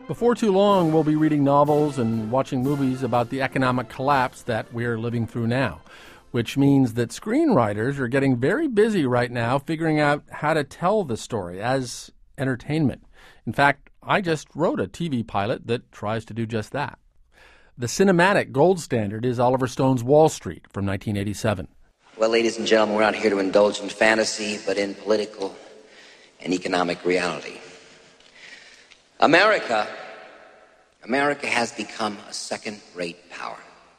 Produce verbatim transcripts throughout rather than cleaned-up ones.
Before too long, we'll be reading novels and watching movies about the economic collapse that we're living through now, which means that screenwriters are getting very busy right now figuring out how to tell the story as entertainment. In fact, I just wrote a T V pilot that tries to do just that. The cinematic gold standard is Oliver Stone's Wall Street from nineteen eighty-seven. Well, ladies and gentlemen, we're not here to indulge in fantasy, but in political and economic reality. America, America has become a second-rate power.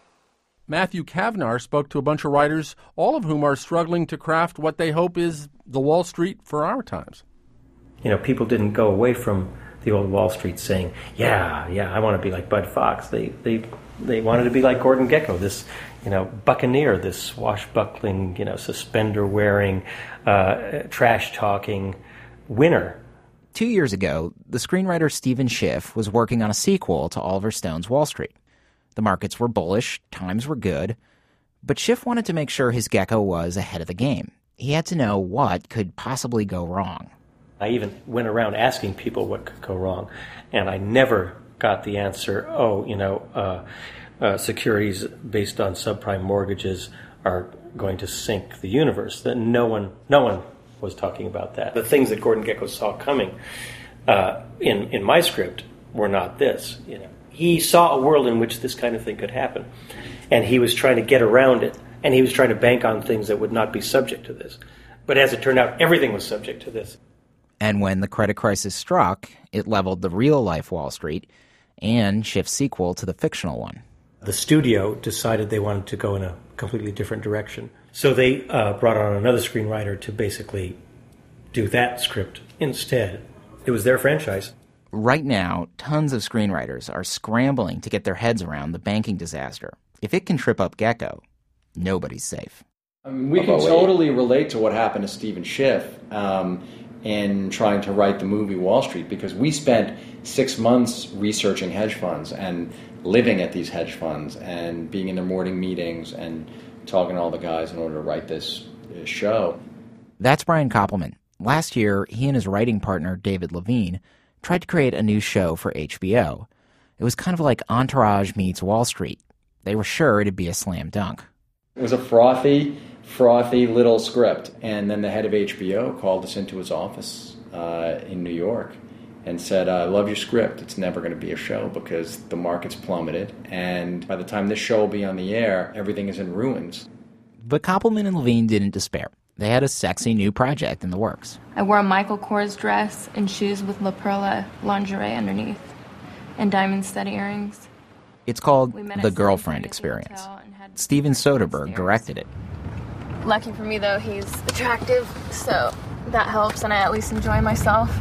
Matthew Kavnar spoke to a bunch of writers, all of whom are struggling to craft what they hope is the Wall Street for our times. You know, people didn't go away from the old Wall Street saying, yeah, yeah, I want to be like Bud Fox. They they they wanted to be like Gordon Gekko, this, you know, buccaneer, this swashbuckling, you know, suspender-wearing, uh, trash-talking winner. Two years ago, the screenwriter Stephen Schiff was working on a sequel to Oliver Stone's Wall Street. The markets were bullish, times were good, but Schiff wanted to make sure his Gekko was ahead of the game. He had to know what could possibly go wrong. I even went around asking people what could go wrong, and I never got the answer, oh, you know, uh, uh, securities based on subprime mortgages are going to sink the universe. That no one, no one was talking about that. The things that Gordon Gekko saw coming uh, in in my script were not this. You know, he saw a world in which this kind of thing could happen, and he was trying to get around it, and he was trying to bank on things that would not be subject to this. But as it turned out, everything was subject to this. And when the credit crisis struck, it leveled the real-life Wall Street and Schiff's sequel to the fictional one. The studio decided they wanted to go in a completely different direction. So they uh, brought on another screenwriter to basically do that script instead. It was their franchise. Right now, tons of screenwriters are scrambling to get their heads around the banking disaster. If it can trip up Gekko, nobody's safe. I mean, we can totally relate to what happened to Stephen Schiff um, in trying to write the movie Wall Street, because we spent six months researching hedge funds and living at these hedge funds and being in their morning meetings and talking to all the guys in order to write this uh, show. That's Brian Koppelman. Last year, he and his writing partner, David Levine, tried to create a new show for H B O. It was kind of like Entourage meets Wall Street. They were sure it'd be a slam dunk. It was a frothy, frothy little script. And then the head of H B O called us into his office uh, in New York and said, I love your script. It's never going to be a show because the market's plummeted. And by the time this show will be on the air, everything is in ruins. But Koppelman and Levine didn't despair. They had a sexy new project in the works. I wore a Michael Kors dress and shoes with La Perla lingerie underneath and diamond stud earrings. It's called The Girlfriend Experience. Steven Soderbergh directed it. Lucky for me, though, he's attractive, so that helps, and I at least enjoy myself.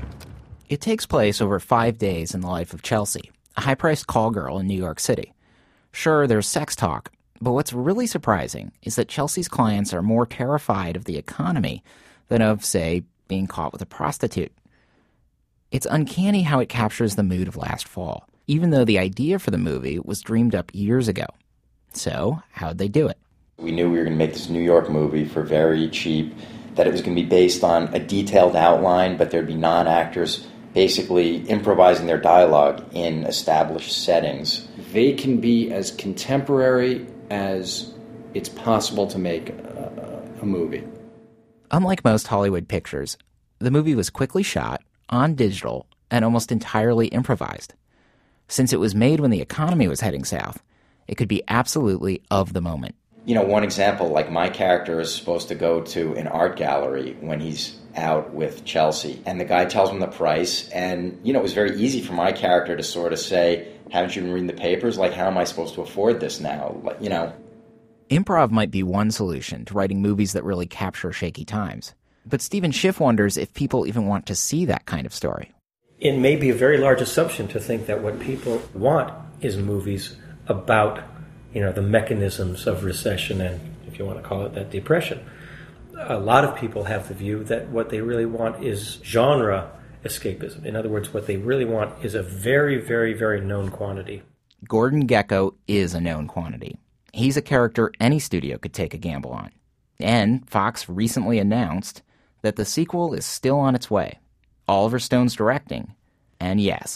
It takes place over five days in the life of Chelsea, a high-priced call girl in New York City. Sure, there's sex talk, but what's really surprising is that Chelsea's clients are more terrified of the economy than of, say, being caught with a prostitute. It's uncanny how it captures the mood of last fall, even though the idea for the movie was dreamed up years ago. So, how'd they do it? We knew we were going to make this New York movie for very cheap, that it was going to be based on a detailed outline, but there'd be non-actors basically improvising their dialogue in established settings. They can be as contemporary as it's possible to make a, a movie. Unlike most Hollywood pictures, the movie was quickly shot, on digital, and almost entirely improvised. Since it was made when the economy was heading south, it could be absolutely of the moment. You know, one example, like my character is supposed to go to an art gallery when he's out with Chelsea, and the guy tells him the price, and, you know, it was very easy for my character to sort of say, haven't you been reading the papers? Like, how am I supposed to afford this now? You know. Improv might be one solution to writing movies that really capture shaky times. But Stephen Schiff wonders if people even want to see that kind of story. It may be a very large assumption to think that what people want is movies about, you know, the mechanisms of recession and, if you want to call it that, depression. A lot of people have the view that what they really want is genre escapism. In other words, what they really want is a very, very, very known quantity. Gordon Gekko is a known quantity. He's a character any studio could take a gamble on. And Fox recently announced that the sequel is still on its way. Oliver Stone's directing. And yes,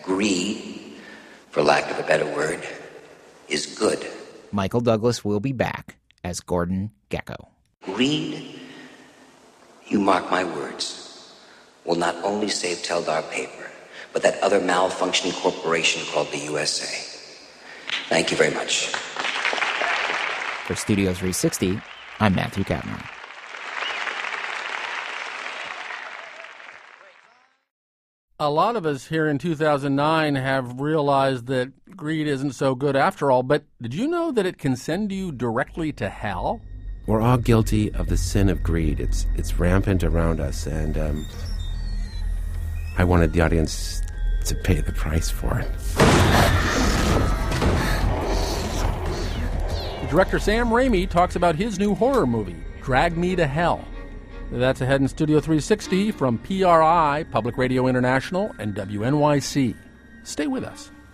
greed, for lack of a better word, is good. Michael Douglas will be back as Gordon Gekko. Greed, you mark my words, will not only save Teldar Paper, but that other malfunctioning corporation called the U S A. Thank you very much. For Studio three sixty, I'm Matthew Kaplan. A lot of us here in two thousand nine have realized that greed isn't so good after all, but did you know that it can send you directly to hell? We're all guilty of the sin of greed. It's it's rampant around us, and um, I wanted the audience to pay the price for it. Director Sam Raimi talks about his new horror movie, Drag Me to Hell. That's ahead in Studio three sixty from P R I, Public Radio International, and W N Y C. Stay with us.